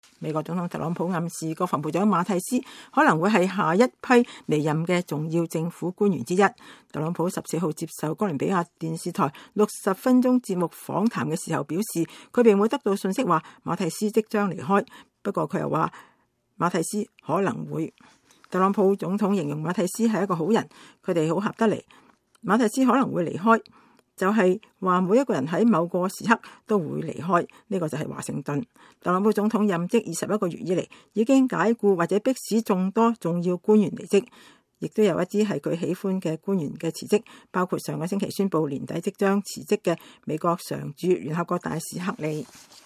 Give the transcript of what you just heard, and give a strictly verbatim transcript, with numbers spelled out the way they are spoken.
美國總統特朗普暗示國防部長馬蒂斯可能會係下一批離任嘅重要政府官員之一。特朗普十四號接受哥倫比亞電視台六十分鐘節目訪談嘅時候表示，佢並冇得到信息話馬蒂斯即將離開，不過佢又話馬蒂斯可能會。特朗普總統形容馬蒂斯係一個好人，佢哋好合得嚟。馬蒂斯可能會離開，就係話每一個人喺某個時刻都會離開，呢個就係華盛頓。特朗普總統任職二十一個月以嚟，已經解僱或者迫使眾多重要官員離職，亦都有一啲係佢喜歡嘅官員嘅辭職，包括上個星期宣布年底即將辭職嘅美國常駐聯合國大使克利。